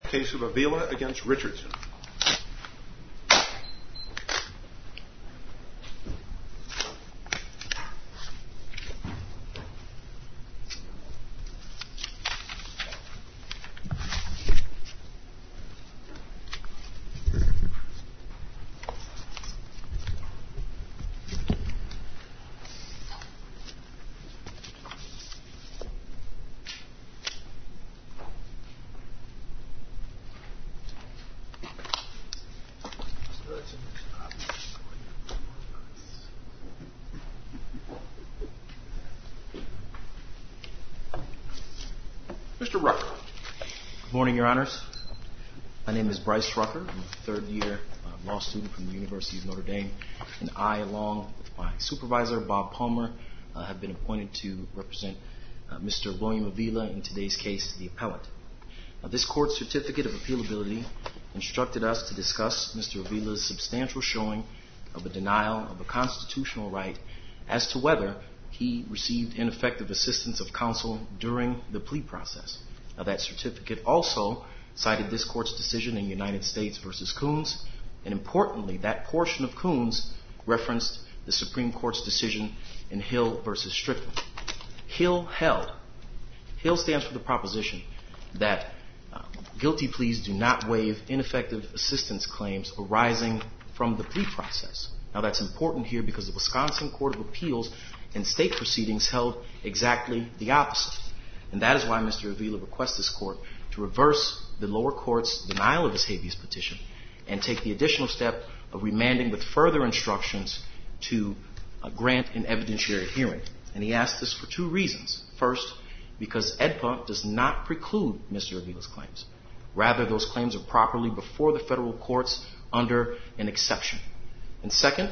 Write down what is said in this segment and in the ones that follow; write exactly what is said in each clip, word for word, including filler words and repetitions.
Case of Avila against Richardson. Mister Rucker. Good morning, Your Honors. My name is Bryce Rucker. I'm a third-year uh, law student from the University of Notre Dame, and I, along with my supervisor, Bob Palmer, uh, have been appointed to represent uh, Mister William Avila in today's case, the appellant. Now, this court's certificate of appealability instructed us to discuss Mister Avila's substantial showing of a denial of a constitutional right as to whether he received ineffective assistance of counsel during the plea process. Now, that certificate also cited this court's decision in United States versus Coons, and importantly, that portion of Coons referenced the Supreme Court's decision in Hill versus Strickland. Hill held. Hill stands for the proposition that uh, guilty pleas do not waive ineffective assistance claims arising from the plea process. Now, that's important here because the Wisconsin Court of Appeals in state proceedings held exactly the opposite. And that is why Mister Avila requests this court to reverse the lower court's denial of his habeas petition and take the additional step of remanding with further instructions to uh, grant an evidentiary hearing. And he asked this for two reasons. First, because E D P A does not preclude Mister Avila's claims. Rather, those claims are properly before the federal courts under an exception. And second,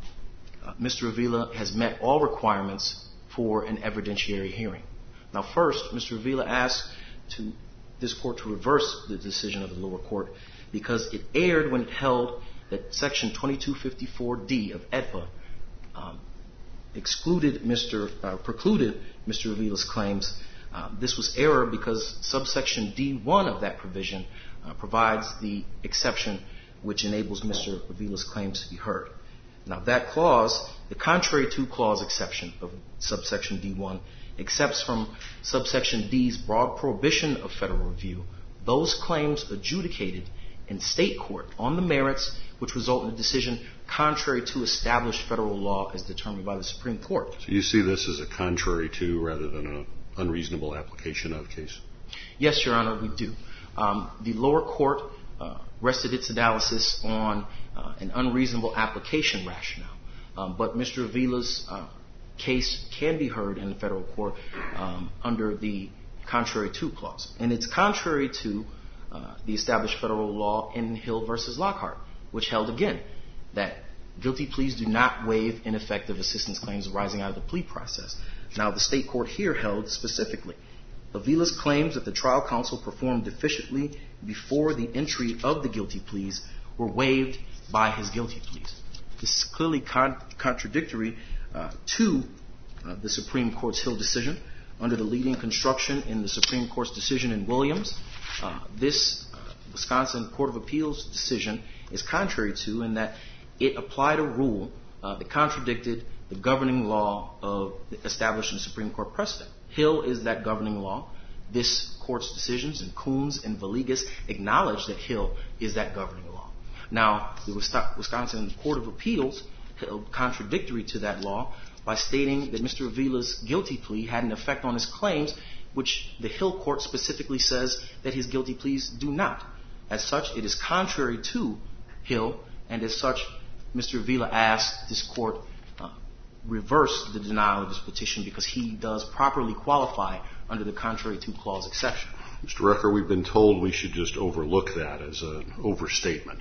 Uh, Mister Avila has met all requirements for an evidentiary hearing. Now, first, Mister Avila asked to this court to reverse the decision of the lower court because it erred when it held that Section twenty-two fifty-four D of E D P A um, excluded Mister Uh, precluded Mister Avila's claims. Uh, this was error because subsection D one of that provision uh, provides the exception which enables Mister Avila's claims to be heard. Now, that clause, the contrary to clause exception of subsection D one, accepts from subsection D's broad prohibition of federal review those claims adjudicated in state court on the merits which result in a decision contrary to established federal law as determined by the Supreme Court. So you see this as a contrary to rather than an unreasonable application of case? Yes, Your Honor, we do. Um, the lower court uh, rested its analysis on Uh, an unreasonable application rationale. Um, but Mister Avila's uh, case can be heard in the federal court um, under the contrary to clause. And it's contrary to uh, the established federal law in Hill versus Lockhart, which held again that guilty pleas do not waive ineffective assistance claims arising out of the plea process. Now, the state court here held specifically Avila's claims that the trial counsel performed deficiently before the entry of the guilty pleas were waived by his guilty pleas. This is clearly con- contradictory uh, to uh, the Supreme Court's Hill decision. Under the leading construction in the Supreme Court's decision in Williams, uh, this uh, Wisconsin Court of Appeals decision is contrary to in that it applied a rule uh, that contradicted the governing law of established in Supreme Court precedent. Hill is that governing law. This court's decisions in Coons and Villegas acknowledge that Hill is that governing law. Now, the Wisconsin Court of Appeals held contradictory to that law by stating that Mister Avila's guilty plea had an effect on his claims, which the Hill court specifically says that his guilty pleas do not. As such, it is contrary to Hill, and as such, Mister Avila asked this court uh, reverse the denial of his petition because he does properly qualify under the contrary to clause exception. Mister Rucker, we've been told we should just overlook that as an overstatement.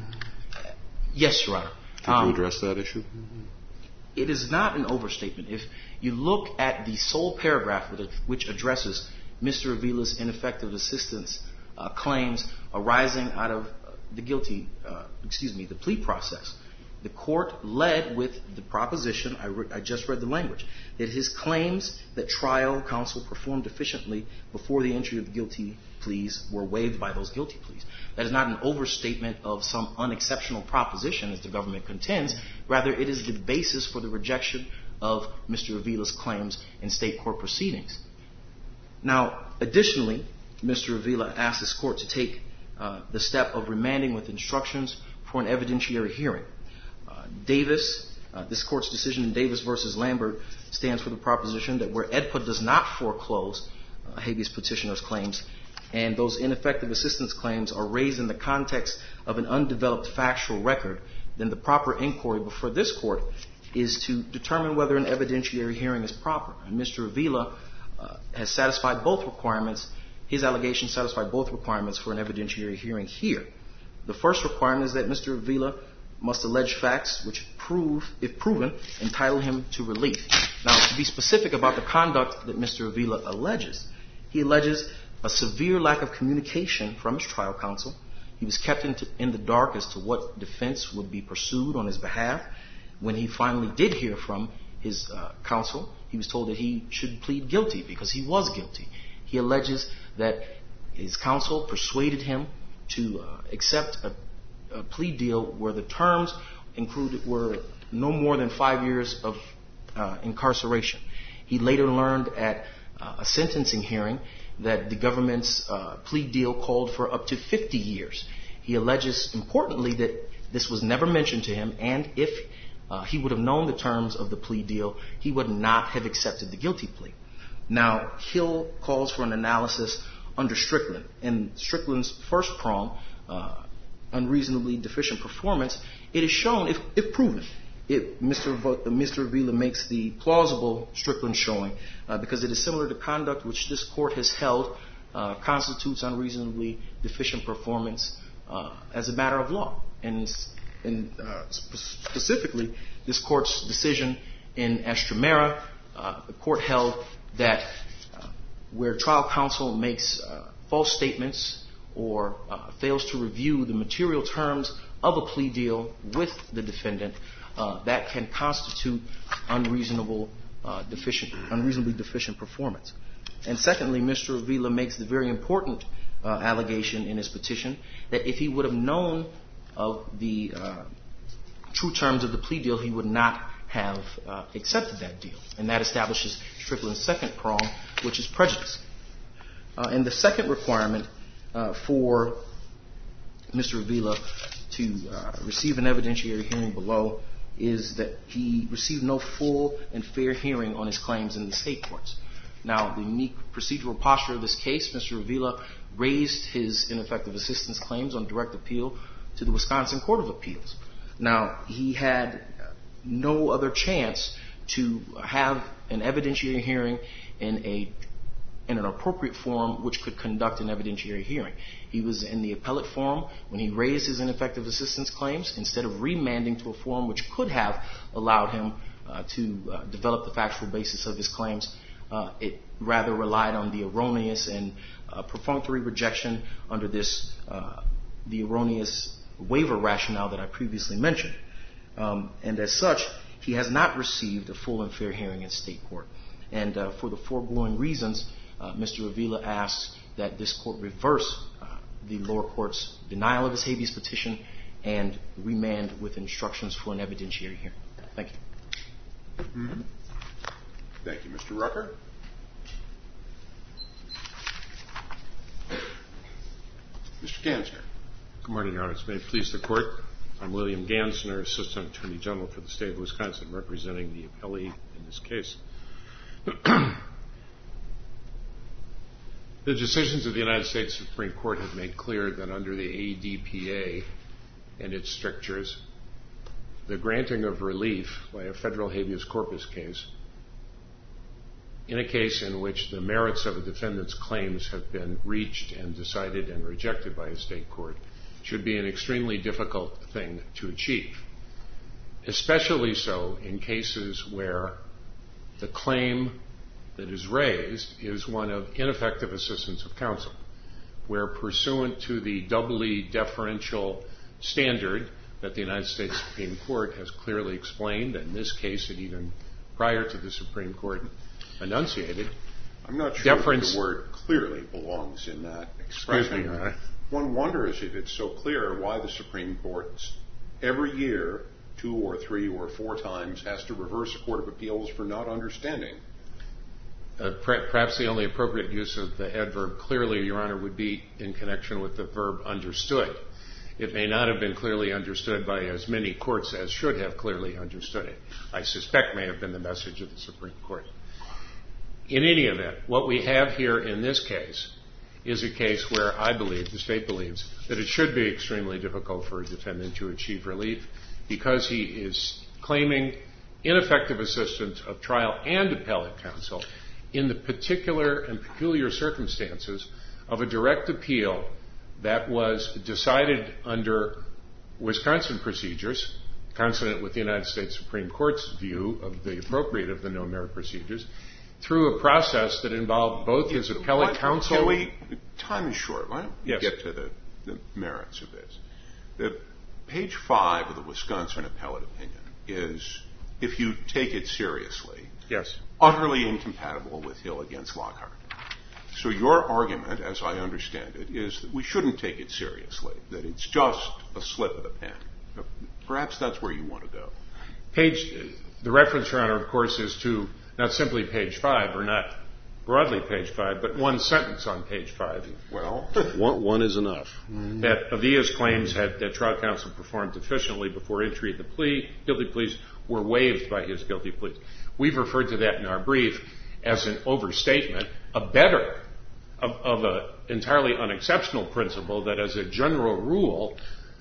Yes, Your Honor. Could um, you address that issue? It is not an overstatement. If you look at the sole paragraph which addresses Mister Avila's ineffective assistance uh, claims arising out of the guilty, uh, excuse me, the plea process, the court led with the proposition, I, re- I just read the language, that his claims that trial counsel performed efficiently before the entry of guilty pleas were waived by those guilty pleas. That is not an overstatement of some unexceptional proposition, as the government contends. Rather, it is the basis for the rejection of Mister Avila's claims in state court proceedings. Now, additionally, Mister Avila asked this court to take uh, the step of remanding with instructions for an evidentiary hearing. Uh, Davis, uh, this court's decision in Davis versus Lambert stands for the proposition that where E D P A does not foreclose uh, habeas petitioner's claims, and those ineffective assistance claims are raised in the context of an undeveloped factual record, then the proper inquiry before this court is to determine whether an evidentiary hearing is proper. And Mister Avila uh, has satisfied both requirements. His allegations satisfy both requirements for an evidentiary hearing here. The first requirement is that Mister Avila must allege facts which prove, if proven, entitle him to relief. Now, to be specific about the conduct that Mister Avila alleges, he alleges a severe lack of communication from his trial counsel. He was kept in, to, in the dark as to what defense would be pursued on his behalf. When he finally did hear from his uh, counsel, he was told that he should plead guilty because he was guilty. He alleges that his counsel persuaded him to uh, accept a, a plea deal where the terms included were no more than five years of uh, incarceration. He later learned at uh, a sentencing hearing that the government's uh, plea deal called for up to fifty years. He alleges, importantly, that this was never mentioned to him, and if uh, he would have known the terms of the plea deal, he would not have accepted the guilty plea. Now, Hill calls for an analysis under Strickland. In Strickland's first prong, uh, unreasonably deficient performance, it is shown, if, if proven, if Mister V- Mister Avila makes the plausible Strickland showing, uh, because it is similar to conduct which this court has held uh, constitutes unreasonably deficient performance uh, as a matter of law. And, and uh, sp- specifically, this court's decision in Estremera, uh, the court held that uh, where trial counsel makes uh, false statements or uh, fails to review the material terms of a plea deal with the defendant, uh, that can constitute unreasonable, uh, deficient, unreasonably deficient performance. And secondly, Mister Avila makes the very important uh, allegation in his petition that if he would have known of the uh, true terms of the plea deal, he would not have uh, accepted that deal. And that establishes Strickland's second prong, which is prejudice. Uh, and the second requirement uh, for Mister Avila to uh, receive an evidentiary hearing below is that he received no full and fair hearing on his claims in the state courts. Now, the unique procedural posture of this case, Mister Avila raised his ineffective assistance claims on direct appeal to the Wisconsin Court of Appeals. Now, he had no other chance to have an evidentiary hearing in a in an appropriate forum which could conduct an evidentiary hearing. He was in the appellate forum when he raised his ineffective assistance claims. Instead of remanding to a forum which could have allowed him uh, to uh, develop the factual basis of his claims, uh, it rather relied on the erroneous and uh, perfunctory rejection under this uh, the erroneous waiver rationale that I previously mentioned. Um, and as such, he has not received a full and fair hearing in state court. And uh, for the foregoing reasons, uh, Mister Avila asks that this court reverse uh, the lower court's denial of his habeas petition and remand with instructions for an evidentiary hearing. Thank you. Mm-hmm. Thank you, Mister Rucker. Mister Gansner. Good morning, Your Honor. May it please the Court. I'm William Gansner, Assistant Attorney General for the State of Wisconsin, representing the appellee in this case. The decisions of the United States Supreme Court have made clear that under the A D P A and its strictures, the granting of relief by a federal habeas corpus case in a case in which the merits of a defendant's claims have been reached and decided and rejected by a state court should be an extremely difficult thing to achieve, especially so in cases where the claim that is raised is one of ineffective assistance of counsel, where pursuant to the doubly deferential standard that the United States Supreme Court has clearly explained, and in this case, it even prior to the Supreme Court enunciated. I'm not sure deference. that the word clearly belongs in that expression. Excuse me, Your Honor. One wonders if it's so clear why the Supreme Court every year, two or three or four times, has to reverse a court of appeals for not understanding. Uh, per- perhaps the only appropriate use of the adverb clearly, Your Honor, would be in connection with the verb understood. It may not have been clearly understood by as many courts as should have clearly understood it. I suspect may have been the message of the Supreme Court. In any event, what we have here in this case is a case where I believe, the state believes, that it should be extremely difficult for a defendant to achieve relief because he is claiming ineffective assistance of trial and appellate counsel in the particular and peculiar circumstances of a direct appeal that was decided under Wisconsin procedures, consonant with the United States Supreme Court's view of the appropriate of the no-merit procedures, through a process that involved both his appellate counsel... Can we, time is short. Why don't we yes. get to the, the merits of this? The page five of the Wisconsin appellate opinion is, if you take it seriously, yes. utterly incompatible with Hill against Lockhart. So your argument, as I understand it, is that we shouldn't take it seriously, that it's just a slip of the pen. Perhaps that's where you want to go. Page, the reference, Your Honor, of course, is to not simply page five, or not broadly page five, but one sentence on page five. Well, one, one is enough. That Avia's claims had, that trial counsel performed efficiently before entry of the plea, guilty pleas, were waived by his guilty pleas. We've referred to that in our brief as an overstatement, a better of, of an entirely unexceptional principle that, as a general rule,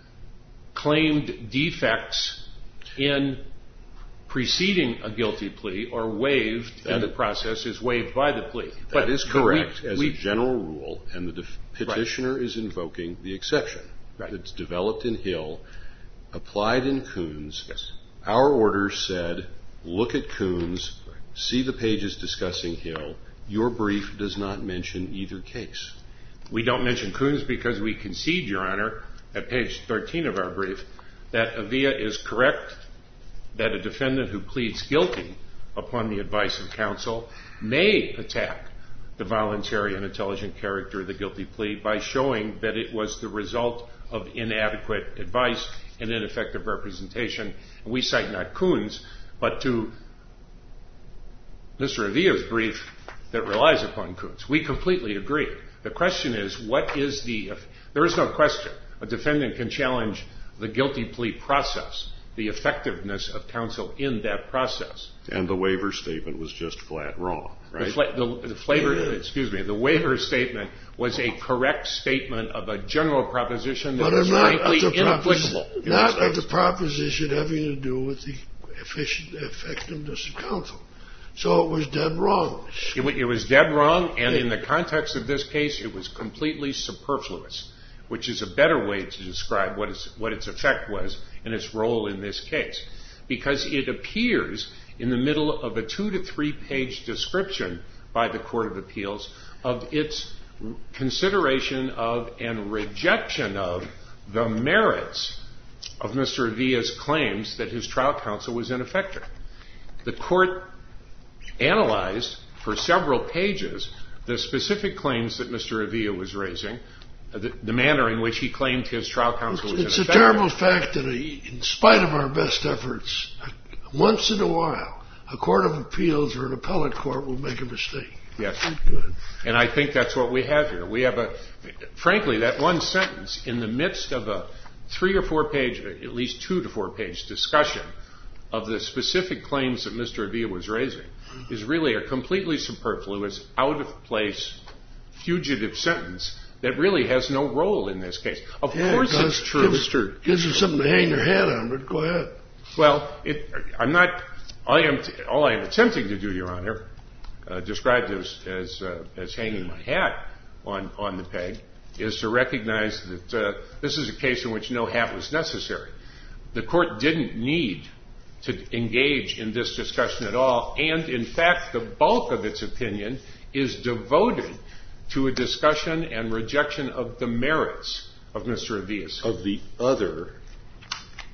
claimed defects in preceding a guilty plea or waived that in the process is waived by the plea. That but, is correct we, as we, a general rule, and the def- petitioner right. is invoking the exception. Right. It's developed in Hill, applied in Coons. Yes. Our order said, look at Coons, right. see the pages discussing Hill. Your brief does not mention either case. We don't mention Coons because we concede, Your Honor, at page thirteen of our brief, that Avia is correct that a defendant who pleads guilty upon the advice of counsel may attack the voluntary and intelligent character of the guilty plea by showing that it was the result of inadequate advice and ineffective representation. And we cite not Coons, but to Mister Avia's brief that relies upon Coons. We completely agree. The question is, what is the... There is no question. A defendant can challenge the guilty plea process, the effectiveness of counsel in that process. And the waiver statement was just flat wrong, right? The, fla- the, the flavor, excuse me, the waiver statement was a correct statement of a general proposition that but was not frankly inapplicable. Not of the proposition having to do with the efficient effectiveness of counsel. So it was dead wrong. It, w- it was dead wrong, and in the context of this case, it was completely superfluous, which is a better way to describe what its, what its effect was and its role in this case. Because it appears in the middle of a two to three page description by the Court of Appeals of its consideration of and rejection of the merits of Mister Avia's claims that his trial counsel was ineffective. The Court analyzed for several pages the specific claims that Mister Avia was raising, the, the manner in which he claimed his trial counsel was it's ineffective. It's a terrible fact that he, in spite of our best efforts, once in a while, a court of appeals or an appellate court will make a mistake. Yes. Good. And I think that's what we have here. We have a, frankly, that one sentence in the midst of a three or four page, at least two to four page discussion of the specific claims that Mister Avia was raising is really a completely superfluous, out of place, fugitive sentence that really has no role in this case. Of yeah, course it it's true. Gives, gives them something to hang their hat on, but go ahead. Well, it, I'm not, all I am, t- all I am attempting to do, Your Honor, uh, described as, as, uh, as hanging my hat on, on the peg, is to recognize that uh, this is a case in which no hat was necessary. The Court didn't need to engage in this discussion at all, and in fact, the bulk of its opinion is devoted to a discussion and rejection of the merits of Mister Avia's. Of the other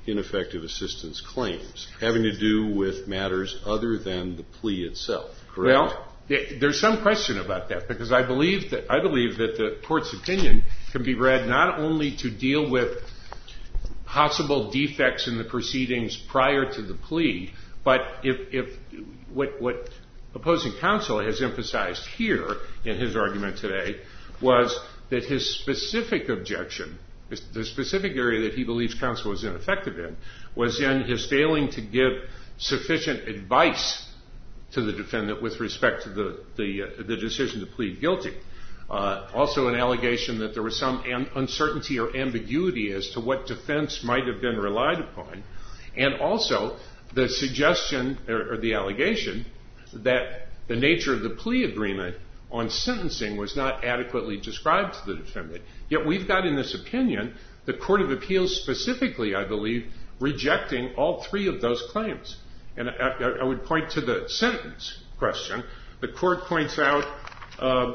ineffective assistance claims having to do with matters other than the plea itself, correct? Well, there's some question about that, because I believe that I believe that the court's opinion can be read not only to deal with possible defects in the proceedings prior to the plea, but if, if what, what opposing counsel has emphasized here in his argument today was that his specific objection, the specific area that he believes counsel was ineffective in, was in his failing to give sufficient advice to the defendant with respect to the the, uh, the decision to plead guilty. Uh, also an allegation that there was some an- uncertainty or ambiguity as to what defense might have been relied upon, and also the suggestion or, or the allegation that the nature of the plea agreement on sentencing was not adequately described to the defendant. Yet we've got in this opinion the Court of Appeals specifically, I believe, rejecting all three of those claims. And I, I would point to the sentence question. The court points out uh,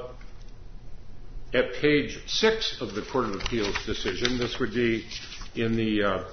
at page six of the Court of Appeals decision, this would be in the uh,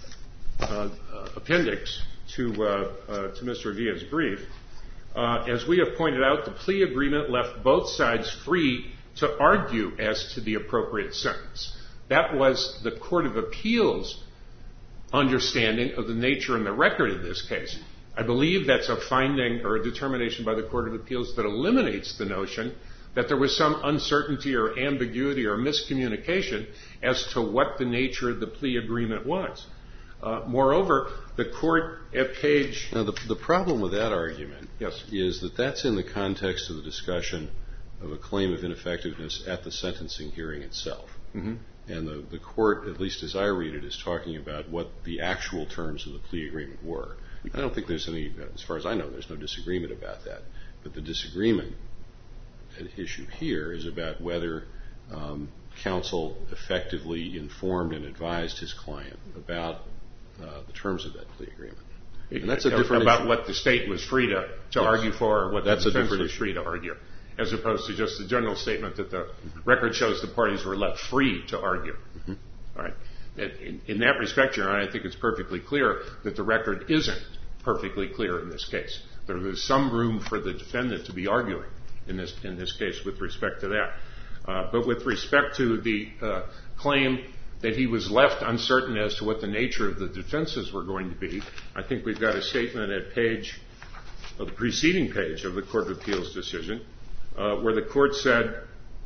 uh, appendix to, uh, uh, to Mister Villa's brief, uh, as we have pointed out, the plea agreement left both sides free to argue as to the appropriate sentence. That was the Court of Appeals' understanding of the nature and the record in this case. I believe that's a finding or a determination by the Court of Appeals that eliminates the notion that there was some uncertainty or ambiguity or miscommunication as to what the nature of the plea agreement was. Uh, moreover, the court at page... Now, the, the problem with that argument yes. is that that's in the context of the discussion of a claim of ineffectiveness at the sentencing hearing itself. Mm-hmm. And the, the court, at least as I read it, is talking about what the actual terms of the plea agreement were. I don't think there's any, as far as I know, there's no disagreement about that. But the disagreement at issue here is about whether um, counsel effectively informed and advised his client about uh, the terms of that plea agreement. And that's a different about issue. What the state was free to, to yes. argue for, or what that's the defense was issue. free to argue, as opposed to just the general statement that the mm-hmm. record shows the parties were left free to argue. Mm-hmm. All right. In, in that respect, Your Honor, I think it's perfectly clear that the record isn't perfectly clear in this case. There is some room for the defendant to be arguing in this in this case with respect to that. Uh, but with respect to the uh, claim that he was left uncertain as to what the nature of the defenses were going to be, I think we've got a statement at page, of the preceding page of the Court of Appeals decision, uh, where the court said,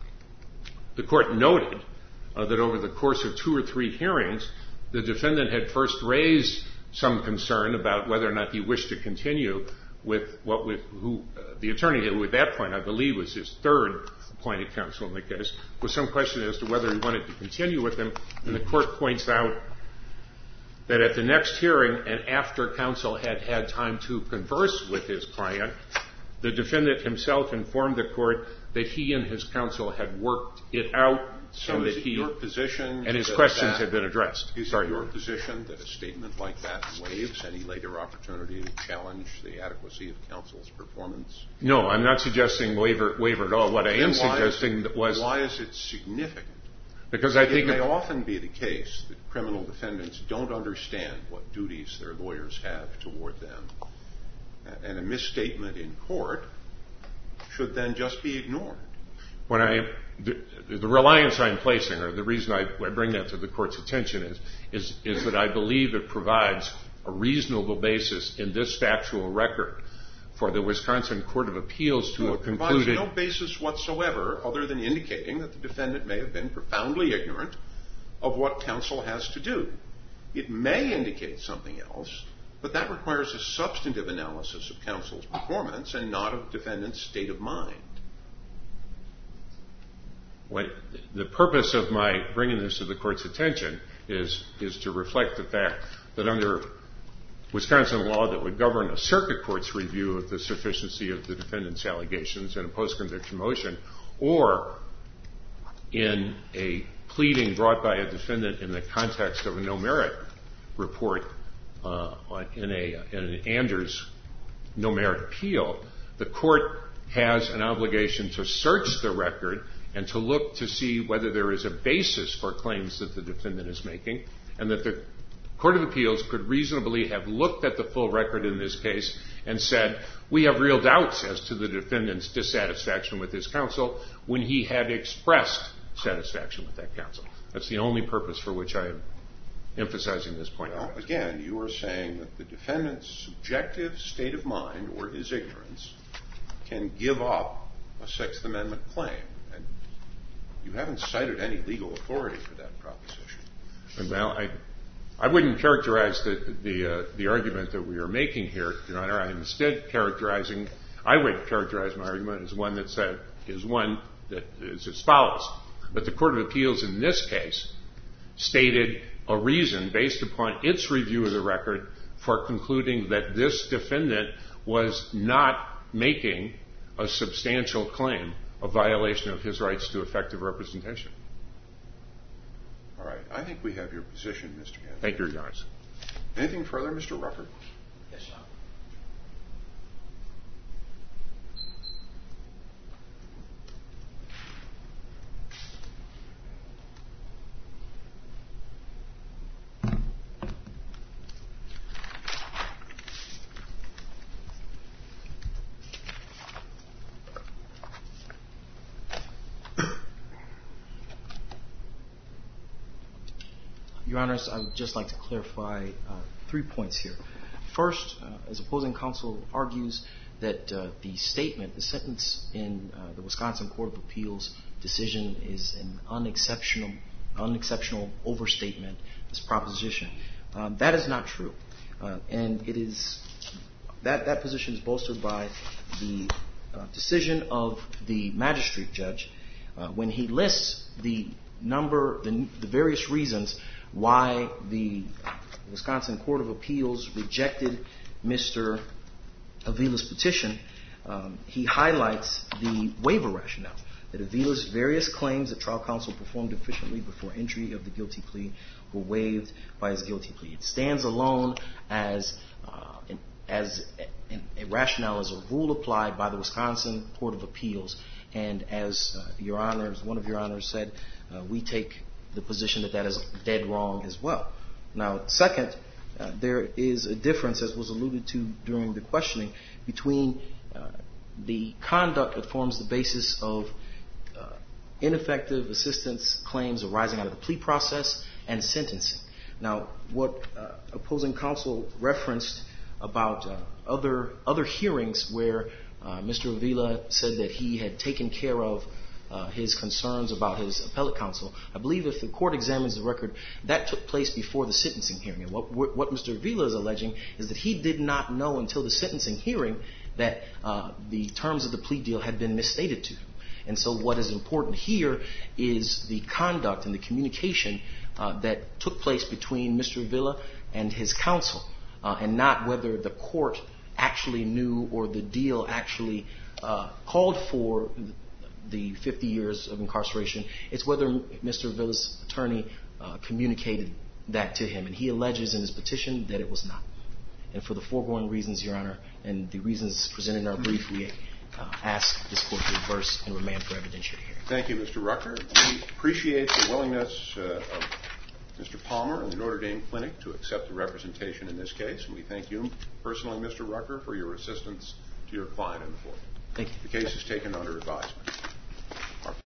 the court noted uh, that over the course of two or three hearings, the defendant had first raised some concern about whether or not he wished to continue with what with who uh, the attorney who at that point I believe was his third appointed counsel in the case, was some question as to whether he wanted to continue with him. And the court points out that at the next hearing and after counsel had had time to converse with his client, the defendant himself informed the court that he and his counsel had worked it out. So and is that it he, your position and his that questions that had been addressed? Is Sorry, it your Your position that a statement like that waives any later opportunity to challenge the adequacy of counsel's performance? No, I'm not suggesting waiver, waiver at all. What I Then am suggesting it, was... Why is it significant? Because I think... It may often be the case that criminal defendants don't understand what duties their lawyers have toward them. And a misstatement in court should then just be ignored. When I... The, the reliance I'm placing, or the reason I, I bring that to the court's attention is, is, is that I believe it provides a reasonable basis in this factual record for the Wisconsin Court of Appeals to no, have it concluded... provides no basis whatsoever other than indicating that the defendant may have been profoundly ignorant of what counsel has to do. It may indicate something else, but that requires a substantive analysis of counsel's performance and not of defendant's state of mind. What, the purpose of my bringing this to the court's attention is, is to reflect the fact that under Wisconsin law that would govern a circuit court's review of the sufficiency of the defendant's allegations in a post-conviction motion, or in a pleading brought by a defendant in the context of a no-merit report uh, in, a, in an Anders no-merit appeal, the court has an obligation to search the record and to look to see whether there is a basis for claims that the defendant is making, and that the Court of Appeals could reasonably have looked at the full record in this case and said, we have real doubts as to the defendant's dissatisfaction with his counsel, when he had expressed satisfaction with that counsel. That's the only purpose for which I am emphasizing this point. Well, again, you are saying that the defendant's subjective state of mind or his ignorance can give up a Sixth Amendment claim. And you haven't cited any legal authority for that proposition. Well, I, I wouldn't characterize the the, uh, the argument that we are making here, Your Honor. I'm instead characterizing, I would characterize my argument as one that said, is one that is as follows. But the Court of Appeals in this case stated a reason based upon its review of the record for concluding that this defendant was not making a substantial claim of violation of his rights to effective representation. All right. I think we have your position, Mister Gannon. Thank you, Your Honor. Anything further, Mister Rucker? Yes, Your Honor. Your Honors, I would just like to clarify uh, three points here. First, uh, as opposing counsel argues that uh, the statement, the sentence in uh, the Wisconsin Court of Appeals decision is an unexceptional, unexceptional overstatement, this proposition. Um, that is not true. Uh, and it is, that, that position is bolstered by the uh, decision of the magistrate judge uh, when he lists the number, the, the various reasons why the Wisconsin Court of Appeals rejected Mister Avila's petition. Um, he highlights the waiver rationale, that Avila's various claims that trial counsel performed efficiently before entry of the guilty plea were waived by his guilty plea. It stands alone as, uh, an, as a, a rationale, as a rule applied by the Wisconsin Court of Appeals. And as uh, Your Honors, one of Your Honors said, uh, we take the position that that is dead wrong as well. Now, second, uh, there is a difference, as was alluded to during the questioning, between uh, the conduct that forms the basis of uh, ineffective assistance claims arising out of the plea process and sentencing. Now, what uh, opposing counsel referenced about uh, other other hearings where uh, Mister Avila said that he had taken care of Uh, his concerns about his appellate counsel. I believe if the court examines the record, that took place before the sentencing hearing. And what, what Mister Avila is alleging is that he did not know until the sentencing hearing that uh, the terms of the plea deal had been misstated to him. And so what is important here is the conduct and the communication uh, that took place between Mister Avila and his counsel, uh, and not whether the court actually knew or the deal actually uh, called for the fifty years of incarceration. It's whether Mister Avila's attorney uh, communicated that to him. And he alleges in his petition that it was not. And for the foregoing reasons, Your Honor, and the reasons presented in our brief, we uh, ask this court to reverse and remand for evidentiary hearing. Thank you, Mister Rucker. We appreciate the willingness uh, of Mister Palmer and the Notre Dame Clinic to accept the representation in this case. And we thank you personally, Mister Rucker, for your assistance to your client in the court. Thank you. The case is taken under advisement.